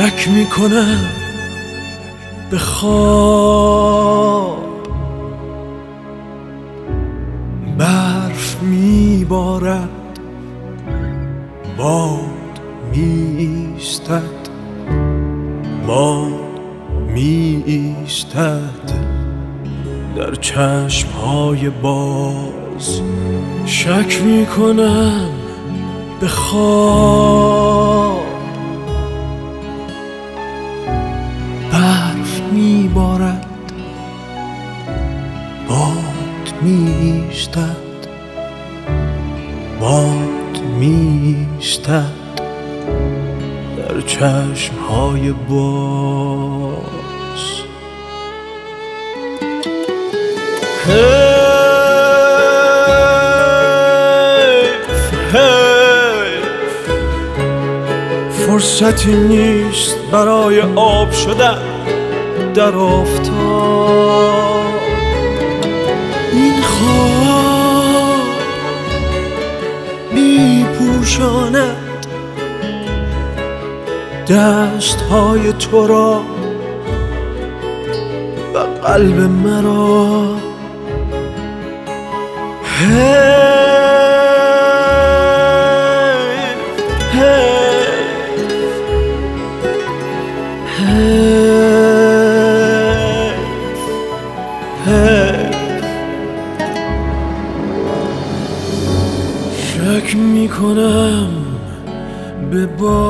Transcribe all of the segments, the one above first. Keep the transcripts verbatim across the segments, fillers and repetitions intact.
شک میکنم به خواب، برف میبارد، باد میایستد، باد میایستد در چشمهای باز. شک میکنم به خواب، برف میبارد، باد میایستد، باد میایستد در چشمهای باز. حیف حیف فرصتی نیست برای آب شدن در آفتاب. این خواب میپوشاند دستهای تو را و قلب مرا. حیف حیف حیف حیف شک میکنم به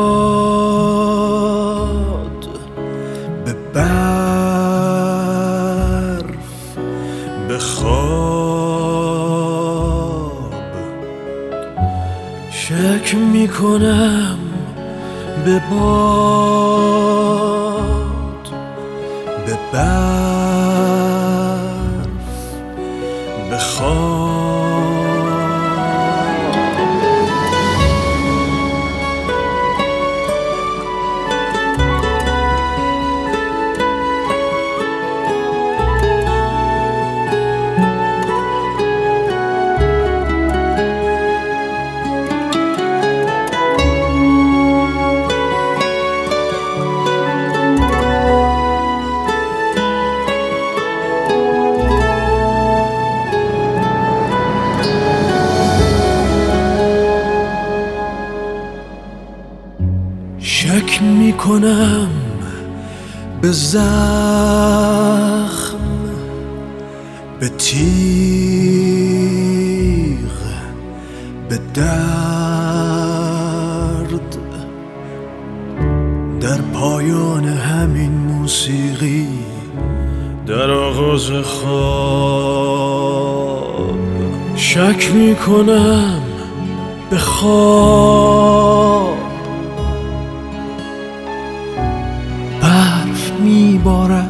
باد، به برف، به خواب. شک میکنم به باد، به برف، به خواب. شک میکنم به زخم، به تیغ، به درد در پایان همین موسیقی، در آغاز خواب. شک میکنم به خواب، برف میبارد،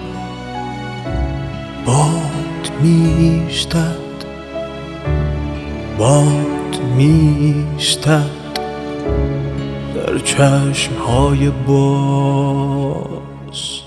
باد میایستد، باد میایستد در چشمهای باز.